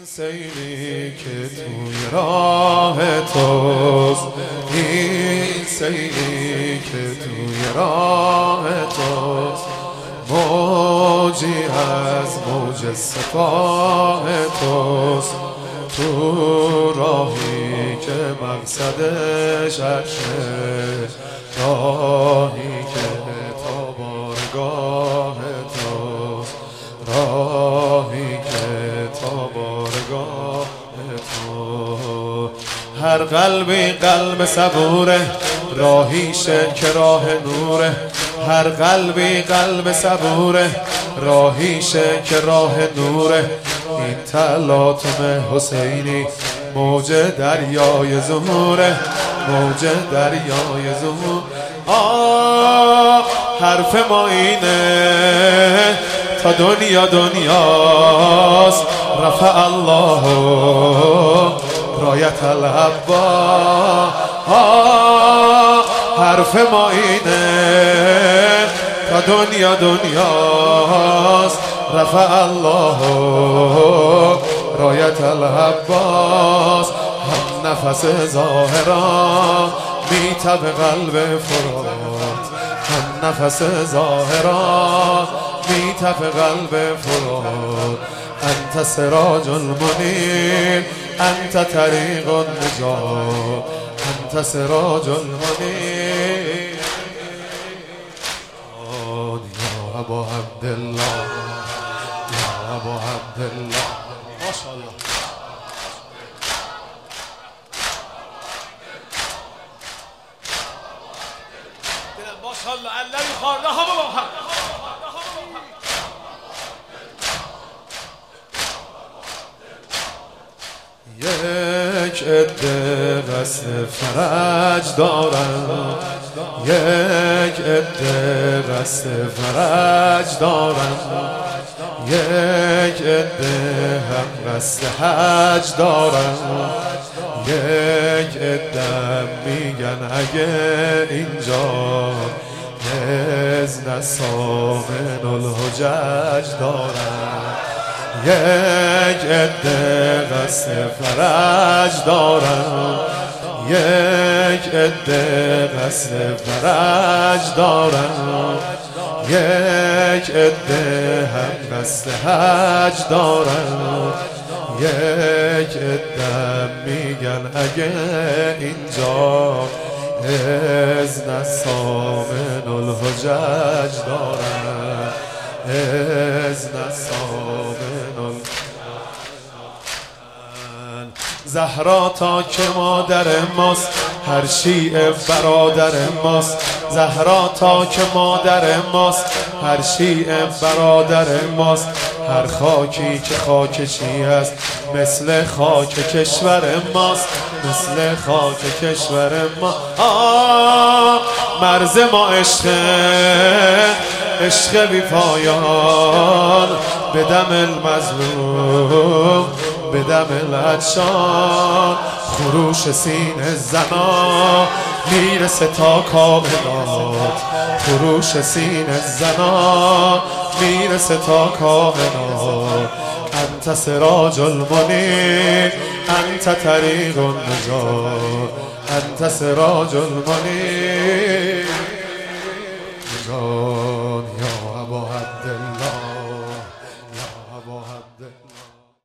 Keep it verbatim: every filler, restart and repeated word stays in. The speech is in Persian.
سیلی که توی راه توست، این سیلی که توی راه توست، موجی از موج سپاه توست، تو راهی که مقصدش عرشه، راهی که تا بارگاه توست، راهی که تا بارگاه تو. هر قلبی قلب صبوره، راهیشه که راه نوره، هر قلبی قلب صبوره، راهیشه که راه نوره. این تلاطم حسینی موج دریای ظهوره، موج دریای ظهور. آه حرف ما اینه تا دنیا دنیاست، رفع الله رایت العبا. حرف ما اینه تا دنیا دنیاست، رفع الله رایت العباس. هم نفس ظاهران میتب قلب فرات، هم نفس ظاهران میتب قلب فرات. انت سراج المنیر، انت طریق النجات، انت سراج المنیر. یا ابا عبدالله، یا ابا عبدالله. ماشاءالله. ماشاءالله علوی خارده ها با هم. یک عده قصد فرج دارن، یک عده قصد فرج دارن، یک عده هم قصد حج دارن، یک عده میگن اگه اینجا اذن سامن الحجج دارن، یک عده قصد فرج دارن، یک عده قصد فرج دارن، یک عده هم قصد حج دارن، یک عده میگن اگه اینجا اذن سامن الحجج دارن، اذن سامن الحجج. زهرا تا که مادر ماست، هر شیعه برادر ماست. زهرا تا که مادر ماست، هر شیعه برادر ماست. هر خاکی که خاک شیعه است، مثل خاک کشور ماست، مثل خاک کشور ما. آه مرز ما عشقه، عشق بی پایان، به دم المظلوم، به دم العطشان. خروش سینه زنا میرسه تا کائنات، خروش سینه زنا میرسه تا کائنات. انت سراج المنیر، انت طریق النجات، انت سراج المنیر.